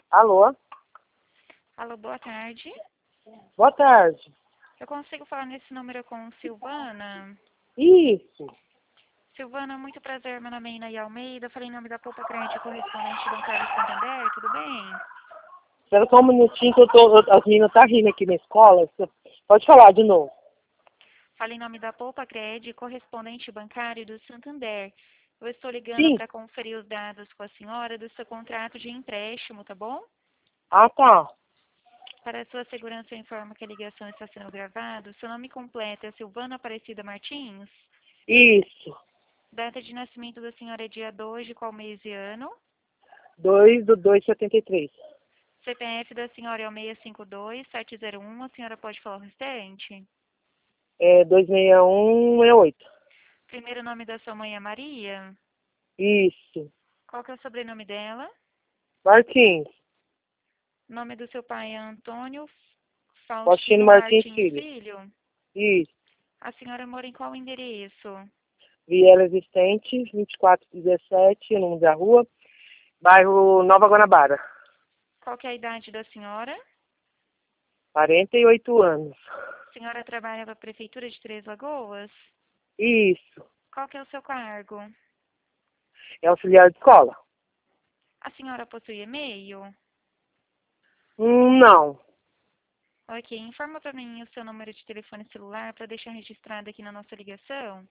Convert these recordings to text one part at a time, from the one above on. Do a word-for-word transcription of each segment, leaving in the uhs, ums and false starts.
Alô? Alô, boa tarde. Boa tarde. Eu consigo falar nesse número com Silvana? Isso. Silvana, muito prazer. Meu nome é Inaí Almeida. Falei em nome da Poupa Crédito Correspondente Bancário Santander. Tudo bem? Espera só um minutinho que eu tô, as meninas tá rindo aqui na escola. Pode falar de novo. Falei em nome da Poupa Crédito Correspondente Bancário do Santander. Eu estou ligando Sim. para conferir os dados com a senhora do seu contrato de empréstimo, tá bom? Ah, tá. Para a sua segurança, eu informo que a ligação está sendo gravada. Seu nome completo é Silvana Aparecida Martins? Isso. Data de nascimento da senhora é dia dois de qual mês e ano? dois do dois de setenta e três. C P F da senhora é o seis cinco dois sete zero um. A senhora pode falar o restante? É dois seis um seis oito. Primeiro nome da sua mãe é Maria? Isso. Qual que é o sobrenome dela? Martins. Nome do seu pai é Antônio Faustino Faustino Martins Martins Filho. Filho? Isso. A senhora mora em qual endereço? Viela Existente, vinte e quatro dezessete, número da rua, bairro Nova Guanabara. Qual que é a idade da senhora? quarenta e oito anos. A senhora trabalha para a Prefeitura de Três Lagoas? Isso. Qual que é o seu cargo? É auxiliar de escola? A senhora possui e-mail? Hum, não. Ok, informa para mim o seu número de telefone celular para deixar registrado aqui na nossa ligação.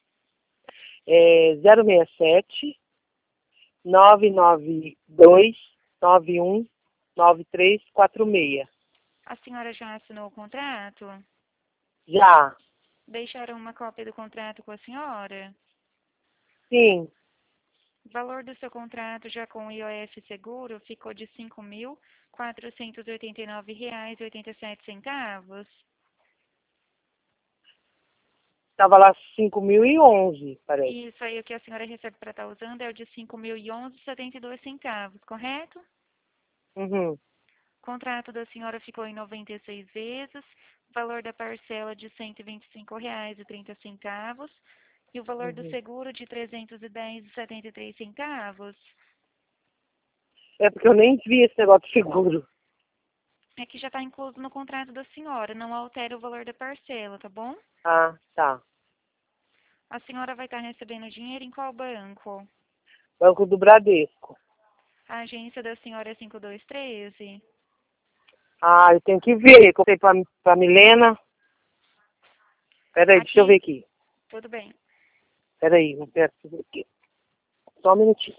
É zero seis sete, nove nove dois, nove um, nove três quatro seis. A senhora já assinou o contrato? Já. Deixaram uma cópia do contrato com a senhora? Sim. O valor do seu contrato, já com o I O F seguro, ficou de cinco mil quatrocentos e oitenta e nove reais e oitenta e sete centavos. Estava lá cinco mil e onze, parece. Isso aí, o que a senhora recebe para estar usando é o de cinco mil e onze reais e setenta e dois centavos, correto? Uhum. O contrato da senhora ficou em noventa e seis vezes, o valor da parcela de cento e vinte e cinco reais e trinta centavos e o valor do Uhum. seguro de trezentos e dez reais e setenta e três centavos. É porque eu nem vi esse negócio de seguro. É que já está incluso no contrato da senhora, não altera o valor da parcela, tá bom? Ah, tá. A senhora vai estar recebendo dinheiro em qual banco? Banco do Bradesco. A agência da senhora é cinco dois um três? Ah, eu tenho que ver. Contei pra, pra Milena. Peraí, deixa eu ver Aqui, aqui. tudo bem. Peraí, não quero ver aqui. Só um minutinho.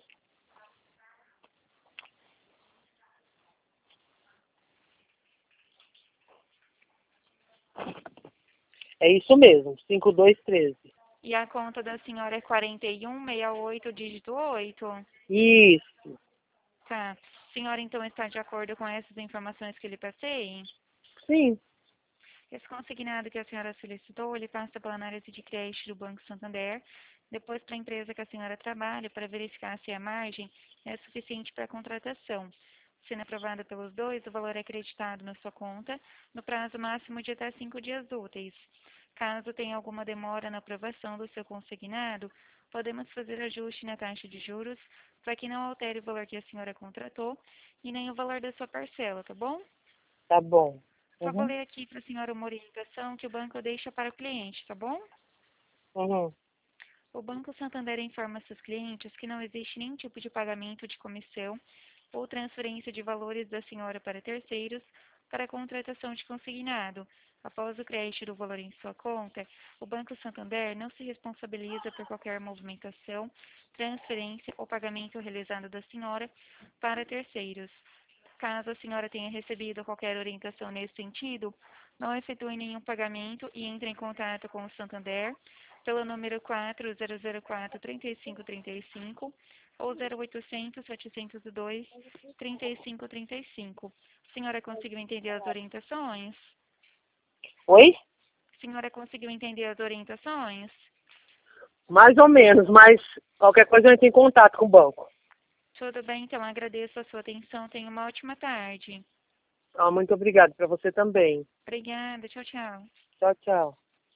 É isso mesmo, cinco dois um três. E a conta da senhora é quarenta e um sessenta e oito, dígito oito? Isso. Tá. A senhora então está de acordo com essas informações que lhe passei? Sim. Esse consignado que a senhora solicitou, ele passa pela análise de crédito do Banco Santander, depois para a empresa que a senhora trabalha, para verificar se a margem é suficiente para a contratação. Sendo aprovada pelos dois, o valor é acreditado na sua conta no prazo máximo de até cinco dias úteis. Caso tenha alguma demora na aprovação do seu consignado, podemos fazer ajuste na taxa de juros para que não altere o valor que a senhora contratou e nem o valor da sua parcela, tá bom? Tá bom. Só vou Uhum. ler aqui para a senhora uma orientação que o banco deixa para o cliente, tá bom? Uhum. O Banco Santander informa seus clientes que não existe nenhum tipo de pagamento de comissão ou transferência de valores da senhora para terceiros para a contratação de consignado. Após o crédito do valor em sua conta, o Banco Santander não se responsabiliza por qualquer movimentação, transferência ou pagamento realizado da senhora para terceiros. Caso a senhora tenha recebido qualquer orientação nesse sentido, não efetue nenhum pagamento e entre em contato com o Santander pelo número quatro zero zero quatro, três cinco três cinco ou zero oitocentos, setecentos e dois, trinta e cinco trinta e cinco. Senhora conseguiu entender as orientações? Oi? Senhora conseguiu entender as orientações? Mais ou menos, mas qualquer coisa eu entro em contato com o banco. Tudo bem, então agradeço a sua atenção. Tenha uma ótima tarde. Ah, muito obrigado para você também. Obrigada, tchau, tchau. Tchau, tchau.